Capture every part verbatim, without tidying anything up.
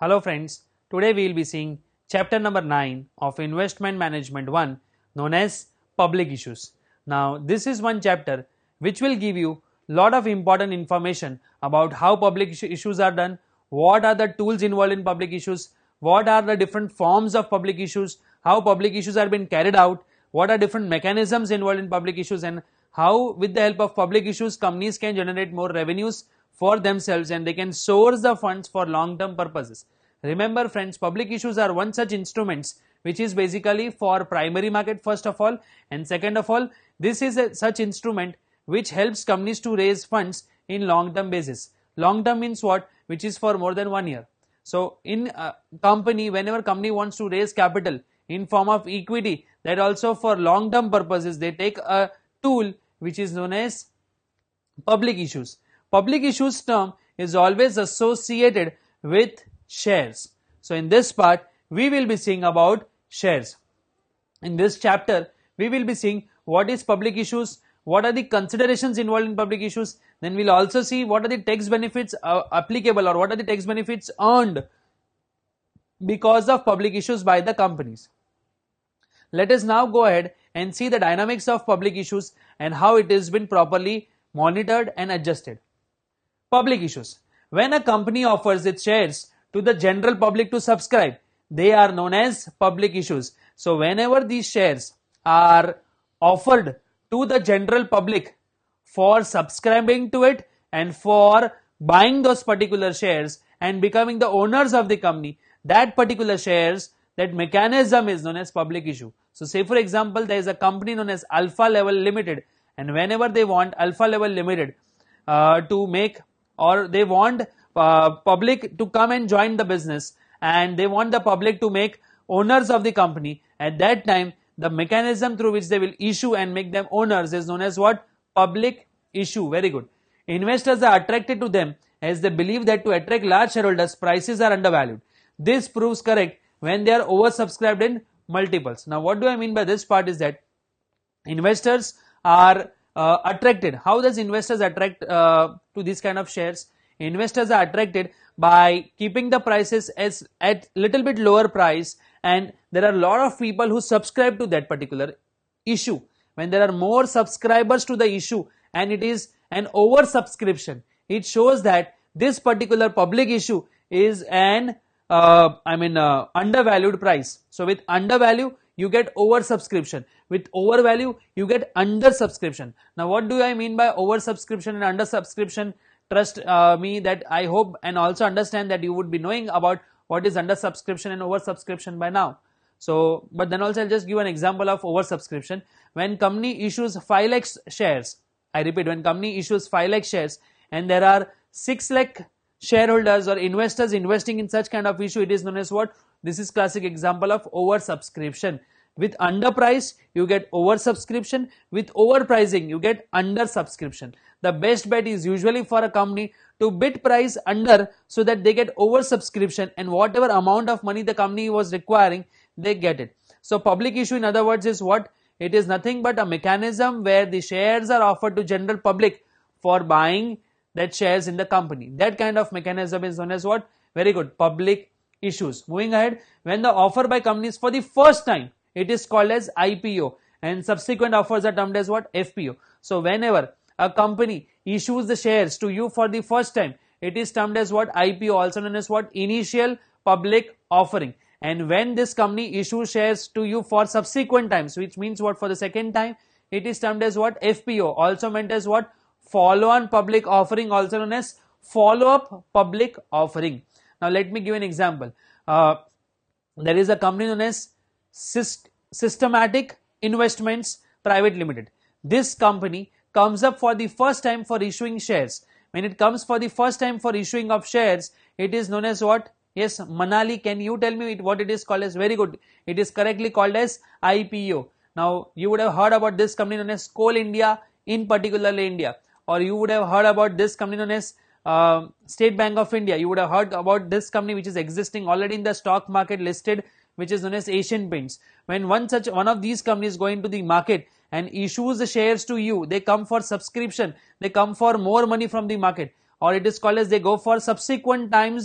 Hello friends, today we will be seeing chapter number nine of Investment Management one, known as Public Issues. Now this is one chapter which will give you lot of important information about how public issues are done, what are the tools involved in public issues, what are the different forms of public issues, how public issues are being carried out, what are different mechanisms involved in public issues, and how with the help of public issues companies can generate more revenues for themselves and they can source the funds for long term purposes. Remember friends, public issues are one such instruments which is basically for primary market first of all, and second of all, this is a such instrument which helps companies to raise funds in long term basis. Long term means what? Which is for more than one year. So in a company, whenever company wants to raise capital in form of equity, that also for long term purposes, they take a tool which is known as public issues. Public issues term is always associated with shares. So in this part, we will be seeing about shares. In this chapter, we will be seeing what is public issues, what are the considerations involved in public issues, then we'll also see what are the tax benefits uh, applicable or what are the tax benefits earned because of public issues by the companies. Let us now go ahead and see the dynamics of public issues and how it has been properly monitored and adjusted. Public issues. When a company offers its shares to the general public to subscribe, they are known as public issues. So whenever these shares are offered to the general public for subscribing to it and for buying those particular shares and becoming the owners of the company, that particular shares, that mechanism is known as public issue. So say for example, there is a company known as Alpha Level Limited, and whenever they want Alpha Level Limited uh, to make, or they want uh, public to come and join the business, and they want the public to make owners of the company, at that time the mechanism through which they will issue and make them owners is known as what? Public issue. Very good. Investors are attracted to them as they believe that to attract large shareholders, prices are undervalued. This proves correct when they are oversubscribed in multiples. Now what do I mean by this part is that investors are uh, attracted. How does investors attract uh, to these kind of shares? Investors are attracted by keeping the prices as at little bit lower price, and there are a lot of people who subscribe to that particular issue. When there are more subscribers to the issue and it is an oversubscription, it shows that this particular public issue is an uh, I mean uh, undervalued price. So with undervalue you get oversubscription, with overvalue you get undersubscription. Now what do I mean by oversubscription and undersubscription? Trust uh, me that I hope and also understand that you would be knowing about what is undersubscription and oversubscription by now. So, but then also I'll just give an example of oversubscription. When company issues five lakh shares, I repeat, when company issues five lakh shares and there are six lakh shareholders or investors investing in such kind of issue, it is known as what? This is classic example of oversubscription. With underprice, you get oversubscription. With overpricing, you get undersubscription. The best bet is usually for a company to bid price under so that they get oversubscription, and whatever amount of money the company was requiring, they get it. So public issue in other words is what? It is nothing but a mechanism where the shares are offered to general public for buying that shares in the company. That kind of mechanism is known as what? Very good. Public issues. Moving ahead, when the offer by companies for the first time, it is called as I P O, and subsequent offers are termed as what? F P O. So whenever a company issues the shares to you for the first time, it is termed as what? I P O, also known as what? Initial public offering. And when this company issues shares to you for subsequent times, which means what? For the second time, it is termed as what? F P O, also meant as what? Follow-on public offering, also known as follow-up public offering. Now let me give an example. Uh, there is a company known as Syst Systematic Investments Private Limited. This company comes up for the first time for issuing shares. When it comes for the first time for issuing of shares, it is known as what? Yes, Manali, can you tell me what it is called as? Very good. It is correctly called as I P O. Now, you would have heard about this company known as Coal India, in particularly India. Or you would have heard about this company known as uh, State Bank of India. You would have heard about this company which is existing already in the stock market listed, which is known as Asian Paints. When one such one of these companies go into the market and issues the shares to you, they come for subscription, they come for more money from the market, or it is called as they go for subsequent times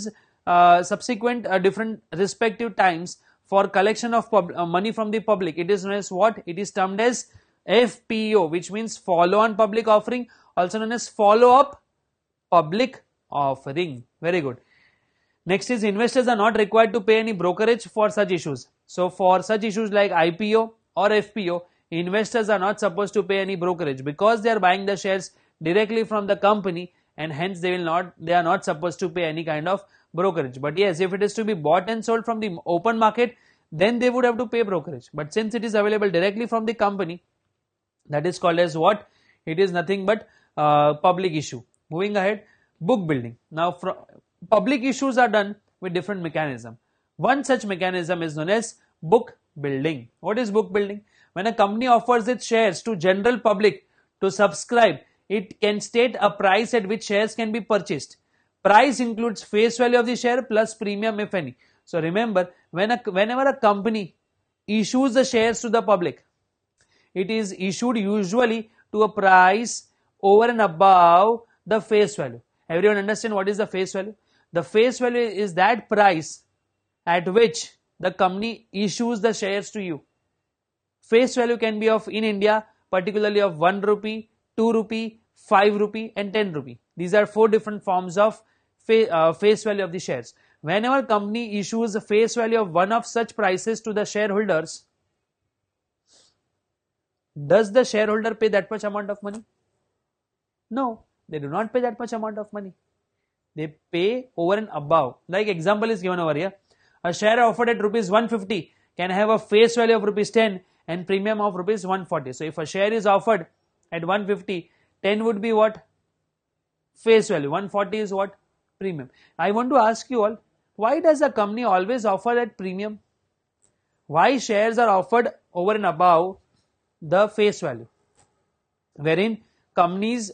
uh, subsequent uh, different respective times for collection of pub uh, money from the public. It is known as what? It is termed as F P O, which means follow on public offering, also known as follow up public offering. Very good. Next is investors are not required to pay any brokerage for such issues. So for such issues like I P O or F P O, investors are not supposed to pay any brokerage because they are buying the shares directly from the company, and hence they will not they are not supposed to pay any kind of brokerage. But yes, if it is to be bought and sold from the open market, then they would have to pay brokerage. But since it is available directly from the company, that is called as what? It is nothing but uh, public issue. Moving ahead, book building. Now from public issues are done with different mechanism. One such mechanism is known as book building. What is book building? When a company offers its shares to general public to subscribe, it can state a price at which shares can be purchased. Price includes face value of the share plus premium if any. So remember, when a, whenever a company issues the shares to the public, it is issued usually to a price over and above the face value. Everyone understand what is the face value? The face value is that price at which the company issues the shares to you. Face value can be of, in India, particularly of one rupee, two rupee, five rupee and ten rupee. These are four different forms of fa uh, face value of the shares. Whenever company issues the face value of one of such prices to the shareholders, does the shareholder pay that much amount of money? No, they do not pay that much amount of money. They pay over and above. Like example is given over here. A share offered at rupees one fifty can have a face value of rupees ten and premium of rupees one forty. So if a share is offered at one fifty, ten would be what? Face value. one forty is what? Premium. I want to ask you all, why does a company always offer that premium? Why shares are offered over and above the face value, wherein companies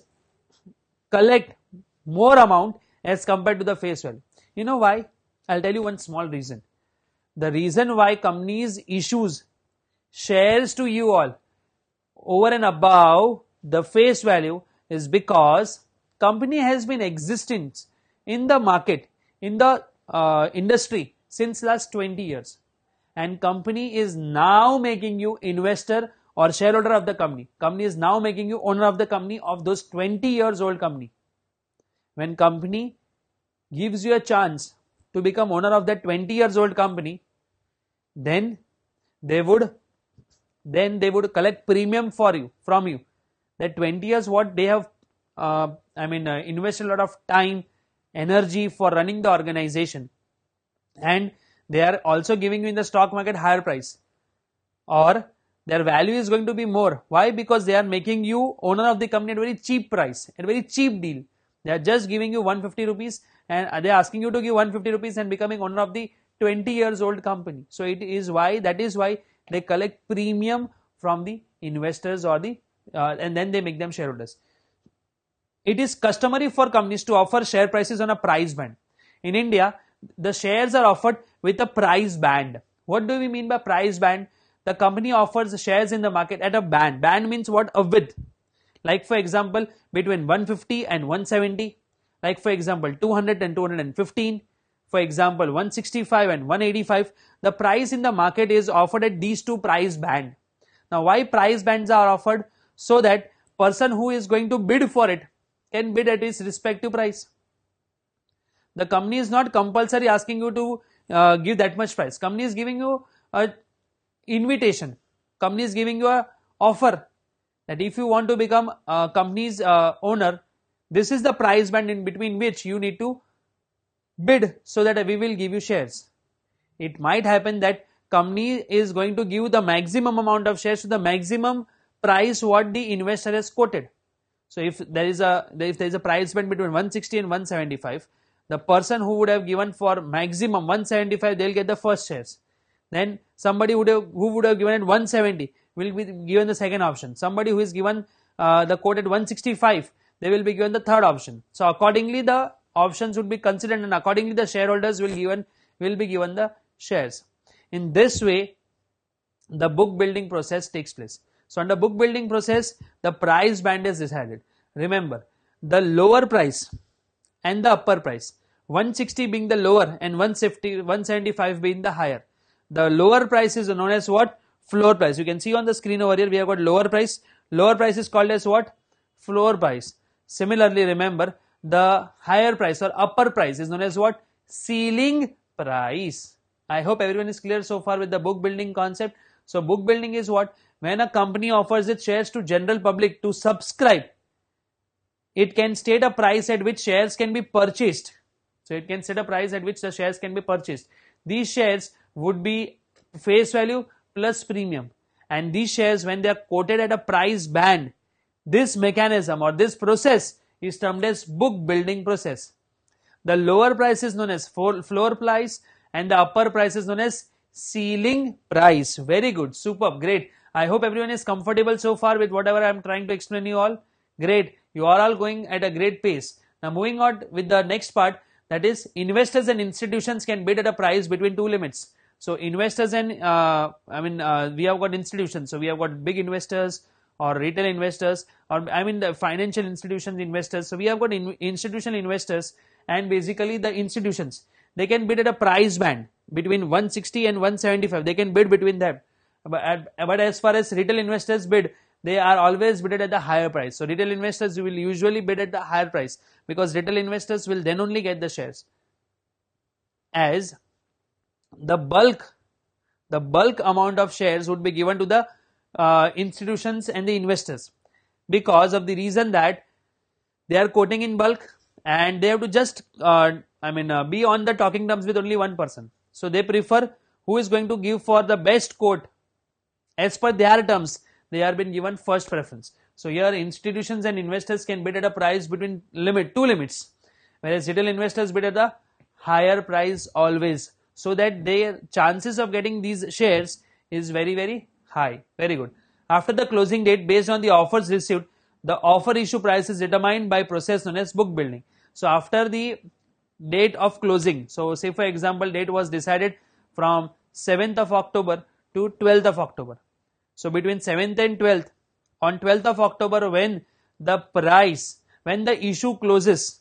collect more amount as compared to the face value? You know why? I'll tell you one small reason. The reason why companies issues shares to you all over and above the face value is because company has been existing in the market, in the uh, industry since last twenty years, and company is now making you investor or shareholder of the company. Company is now making you owner of the company of those twenty years old company. When company gives you a chance to become owner of that twenty years old company, then they would then they would collect premium for you from you. That twenty years what they have uh, I mean uh, invested a lot of time, energy for running the organization, and they are also giving you in the stock market higher price, or their value is going to be more. Why? Because they are making you owner of the company at a very cheap price, at a very cheap deal. They are just giving you one hundred fifty rupees and they are asking you to give one hundred fifty rupees and becoming owner of the twenty years old company. So it is why, that is why they collect premium from the investors or the uh, and then they make them shareholders. It is customary for companies to offer share prices on a price band. In India, the shares are offered with a price band. What do we mean by price band? The company offers shares in the market at a band. Band means what? A width. Like for example, between one fifty and one seventy. Like for example, two hundred and two hundred fifteen. For example, one sixty-five and one eighty-five. The price in the market is offered at these two price band. Now why price bands are offered? So that person who is going to bid for it can bid at its respective price. The company is not compulsory asking you to uh, give that much price. Company is giving you a invitation. Company is giving you a offer that if you want to become a company's uh, owner, this is the price band in between which you need to bid so that we will give you shares. It might happen that company is going to give the maximum amount of shares to the maximum price what the investor has quoted. So if there is a if there is a price band between one sixty and one seventy-five, the person who would have given for maximum one seventy-five, they will get the first shares. Then somebody would have, who would have given at one seventy will be given the second option. Somebody who is given uh, the quote at one sixty-five, they will be given the third option. So accordingly the options would be considered and accordingly the shareholders will given will be given the shares. In this way, the book building process takes place. So under book building process, the price band is decided. Remember, the lower price and the upper price one sixty being the lower and one seventy-five being the higher. The lower price is known as what? Floor price. You can see on the screen over here we have got lower price. Lower price is called as what? Floor price. Similarly, remember the higher price or upper price is known as what? Ceiling price. I hope everyone is clear so far with the book building concept. So book building is what? When a company offers its shares to general public to subscribe, it can state a price at which shares can be purchased. So it can set a price at which the shares can be purchased. These shares would be face value plus premium, and these shares, when they are quoted at a price band, this mechanism or this process is termed as book building process. The lower price is known as floor price and the upper price is known as ceiling price. Very good, superb, great. I hope everyone is comfortable so far with whatever I am trying to explain you all. Great, you are all going at a great pace. Now moving on with the next part, that is investors and institutions can bid at a price between two limits. So investors and uh, I mean uh, we have got institutions. So we have got big investors or retail investors, or I mean the financial institutions investors. So we have got in, institutional investors and basically the institutions. They can bid at a price band between one sixty and one seventy-five. They can bid between them. But, at, but as far as retail investors bid, they are always bidded at the higher price. So retail investors will usually bid at the higher price because retail investors will then only get the shares. As the bulk, the bulk amount of shares would be given to the uh, institutions and the investors because of the reason that they are quoting in bulk and they have to just uh, I mean uh, be on the talking terms with only one person. So they prefer who is going to give for the best quote as per their terms. They are being given first preference. So here institutions and investors can bid at a price between limit two limits, whereas retail investors bid at the higher price always, so that their chances of getting these shares is very very high. Very good. After the closing date, based on the offers received, the offer issue price is determined by process known as book building. So after the date of closing, so say for example date was decided from seventh of October to twelfth of October. So between seventh and twelfth, on twelfth of October, when the price, when the issue closes,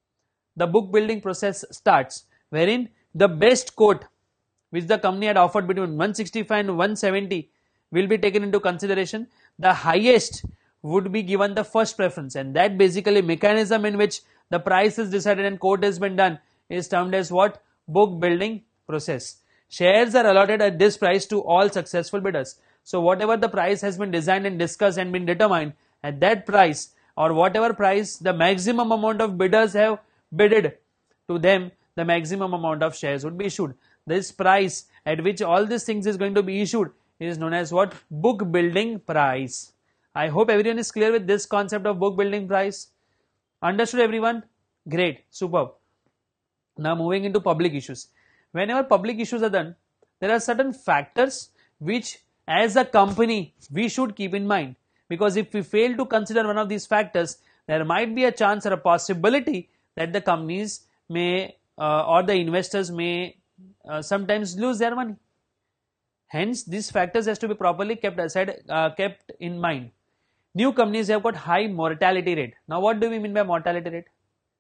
the book building process starts, wherein the best quote which the company had offered between one sixty-five and one seventy will be taken into consideration. The highest would be given the first preference, and that basically mechanism in which the price is decided and quote has been done is termed as what? Book building process. Shares are allotted at this price to all successful bidders. So whatever the price has been designed and discussed and been determined, at that price or whatever price the maximum amount of bidders have bidded, to them the maximum amount of shares would be issued. This price at which all these things is going to be issued is known as what? Book building price. I hope everyone is clear with this concept of book building price. Understood everyone? Great, superb. Now moving into public issues. Whenever public issues are done, there are certain factors which as a company we should keep in mind, because if we fail to consider one of these factors, there might be a chance or a possibility that the companies may uh, or the investors may uh, sometimes lose their money. Hence these factors has to be properly kept aside, uh, kept in mind. New companies have got high mortality rate. Now what do we mean by mortality rate?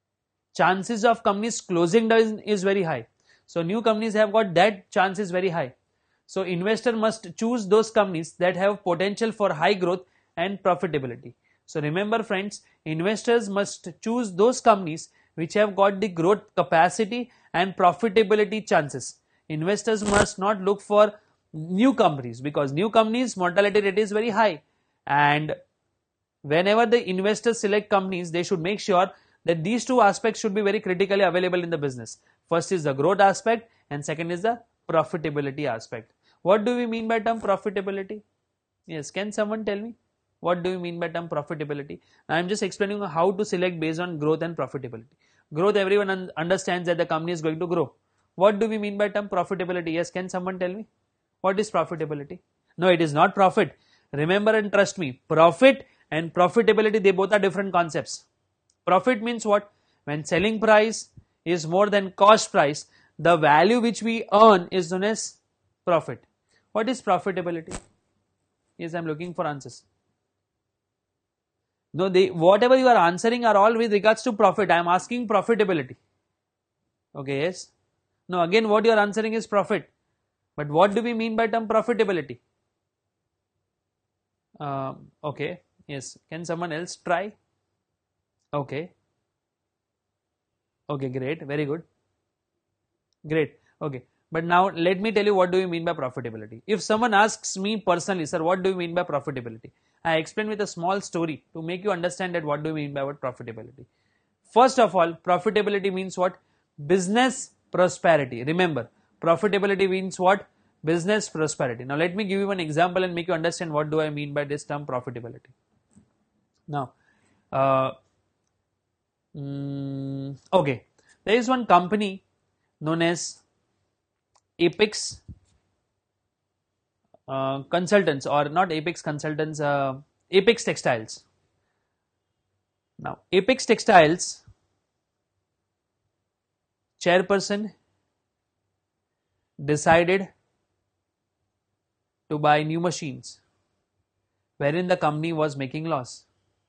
Chances of companies closing down is very high. So new companies have got that chance is very high. So investor must choose those companies that have potential for high growth and profitability. So remember friends, investors must choose those companies which have got the growth capacity and profitability chances. Investors must not look for new companies, because new companies mortality rate is very high, and whenever the investors select companies, they should make sure that these two aspects should be very critically available in the business. First is the growth aspect and second is the profitability aspect. What do we mean by term profitability? Yes, can someone tell me? What do you mean by term profitability? I am just explaining how to select based on growth and profitability. Growth, everyone un understands that the company is going to grow. What do we mean by term profitability? Yes, can someone tell me? What is profitability? No, it is not profit. Remember and trust me, profit and profitability, they both are different concepts. Profit means what? When selling price is more than cost price, the value which we earn is known as profit. What is profitability? Yes, I am looking for answers. No, they, whatever you are answering are all with regards to profit. I am asking profitability. Okay, yes. Now again what you are answering is profit. But what do we mean by term profitability? Uh, okay, yes. Can someone else try? Okay. Okay, great. Very good. Great. Okay. But now let me tell you what do you mean by profitability. If someone asks me personally, sir, what do you mean by profitability? I explain with a small story to make you understand that what do you mean by what profitability. First of all, profitability means what? Business prosperity. Remember, profitability means what? Business prosperity. Now let me give you an example and make you understand what do I mean by this term profitability. Now, uh, mm, okay, there is one company known as Apex uh, Consultants, or not Apex Consultants, uh, Apex Textiles. Now, Apex Textiles chairperson decided to buy new machines wherein the company was making loss.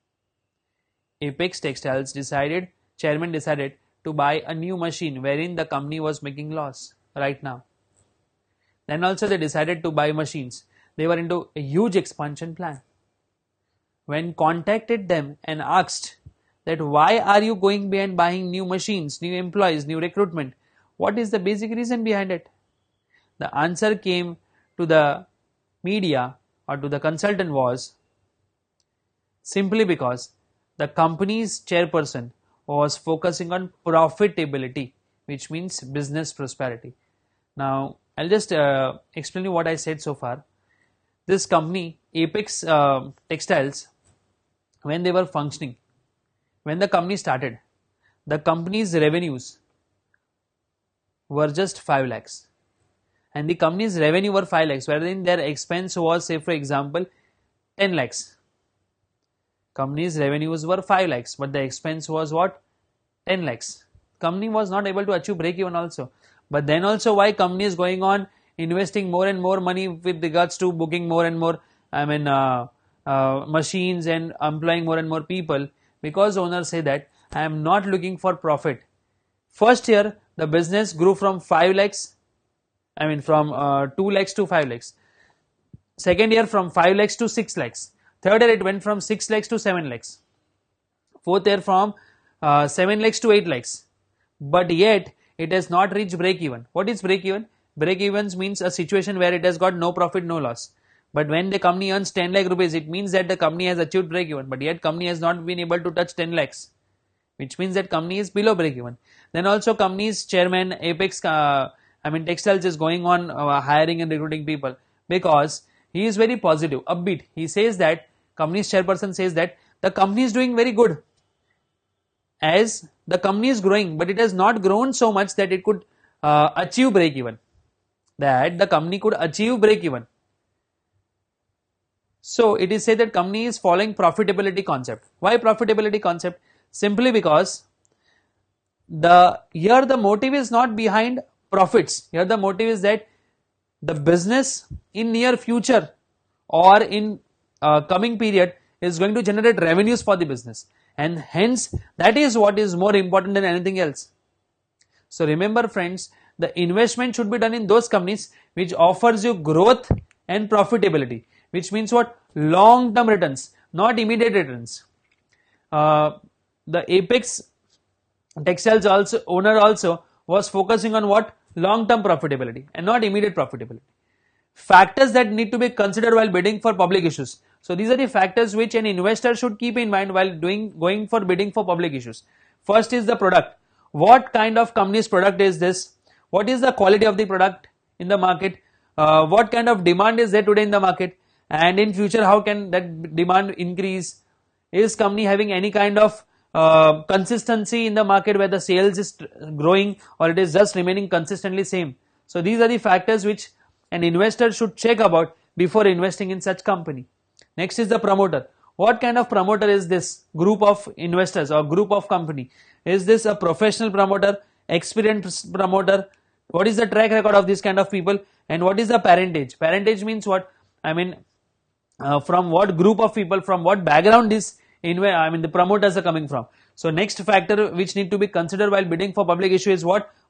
Apex Textiles decided, chairman decided to buy a new machine wherein the company was making loss right now. Then also they decided to buy machines. They were into a huge expansion plan. When contacted them and asked that why are you going behind buying new machines, new employees, new recruitment, what is the basic reason behind it? The answer came to the media or to the consultant was simply because the company's chairperson was focusing on profitability, which means business prosperity. Now, I'll just uh, explain you what I said so far. This company, Apex uh, Textiles, when they were functioning, when the company started, the company's revenues were just five lakhs. And the company's revenue were five lakhs, wherein their expense was, say for example, ten lakhs. Company's revenues were five lakhs, but the expense was what? ten lakhs. Company was not able to achieve break even also. But then also why company is going on investing more and more money with regards to booking more and more, I mean, uh, uh, machines and employing more and more people? Because owners say that I am not looking for profit. First year, the business grew from five lakhs, I mean from uh, two lakhs to five lakhs. Second year from five lakhs to six lakhs. Third year it went from six lakhs to seven lakhs. Fourth year from uh, seven lakhs to eight lakhs. But yet it has not reached break even. What is break even? Break evens means a situation where it has got no profit, no loss. But when the company earns ten lakh rupees, it means that the company has achieved break even. But yet company has not been able to touch ten lakhs, which means that company is below break even. Then also company's chairman, Apex, uh, I mean Textiles, is going on uh, hiring and recruiting people because he is very positive, upbeat. He says that, company's chairperson says that the company is doing very good. As the company is growing, but it has not grown so much that it could uh, achieve break even. That the company could achieve break even. So it is said that company is following profitability concept. Why profitability concept? Simply because the here the motive is not behind profits. Here the motive is that the business in near future or in uh, coming period is going to generate revenues for the business, and hence that is what is more important than anything else. So remember friends, the investment should be done in those companies which offers you growth and profitability, which means what? Long term returns, not immediate returns. Uh, the Apex Textiles also owner also was focusing on what? Long term profitability and not immediate profitability. Factors that need to be considered while bidding for public issues. So these are the factors which an investor should keep in mind while doing going for bidding for public issues. First is the product. What kind of company's product is this? What is the quality of the product in the market? Uh, what kind of demand is there today in the market? And in future, how can that demand increase? Is company having any kind of uh, consistency in the market where the sales is growing or it is just remaining consistently same? So these are the factors which an investor should check about before investing in such company. Next is the promoter. What kind of promoter is this group of investors or group of company? Is this a professional promoter, experienced promoter? What is the track record of this kind of people? And what is the parentage? Parentage means what? I mean, uh, from what group of people, from what background is inv- I mean the promoters are coming from. So next factor which need to be considered while bidding for public issue is what?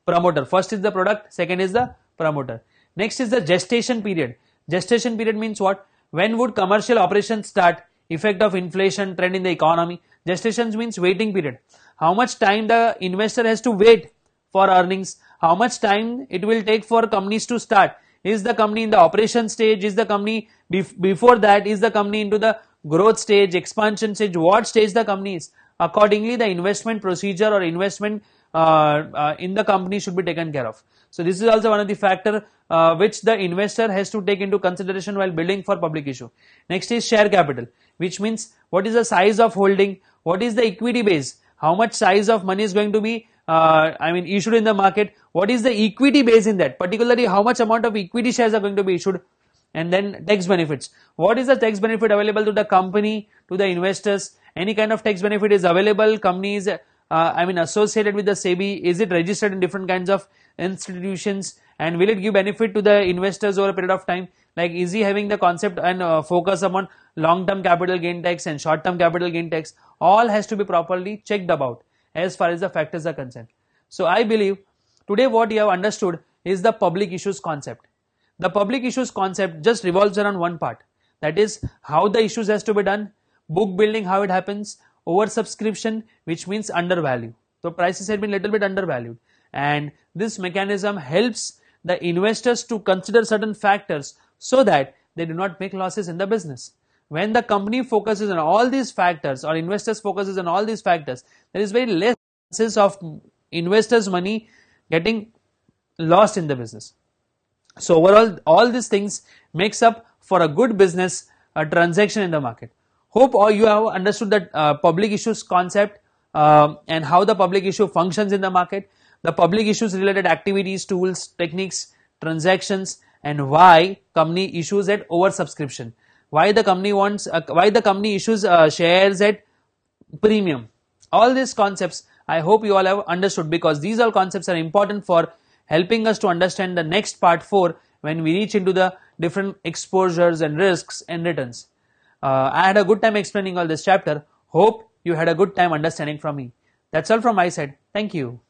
promoter. First is the product, second is the promoter. Next is the gestation period. Gestation period means what? When would commercial operations start? Effect of inflation, trend in the economy. Gestation means waiting period. How much time the investor has to wait for earnings? How much time it will take for companies to start? Is the company in the operation stage? Is the company bef before that? Is the company into the growth stage, expansion stage? What stage the company is? Accordingly, the investment procedure or investment uh, uh, in the company should be taken care of. So this is also one of the factor uh, which the investor has to take into consideration while bidding for public issue. Next is share capital, which means what is the size of holding, what is the equity base, how much size of money is going to be uh, I mean issued in the market, what is the equity base in that, particularly how much amount of equity shares are going to be issued, and then tax benefits. What is the tax benefit available to the company, to the investors? Any kind of tax benefit is available. Companies, uh, I mean, associated with the SEBI, is it registered in different kinds of institutions, and will it give benefit to the investors over a period of time? Like, is he having the concept and uh, focus upon long-term capital gain tax and short-term capital gain tax? All has to be properly checked about as far as the factors are concerned. So I believe today what you have understood is the public issues concept. The public issues concept just revolves around one part, that is how the issues has to be done, book building, how it happens, oversubscription, which means undervalue. So prices have been little bit undervalued, and this mechanism helps the investors to consider certain factors so that they do not make losses in the business. When the company focuses on all these factors, or investors focuses on all these factors, there is very less chances of investors' money getting lost in the business. So overall, all these things makes up for a good business uh, transaction in the market. Hope all you have understood that uh, public issues concept uh, and how the public issue functions in the market, the public issues related activities, tools, techniques, transactions, and why company issues at oversubscription. Why the company wants, uh, why the company issues uh, shares at premium. All these concepts I hope you all have understood, because these all concepts are important for helping us to understand the next part four when we reach into the different exposures and risks and returns. Uh, I had a good time explaining all this chapter. Hope you had a good time understanding from me. That's all from my side. Thank you.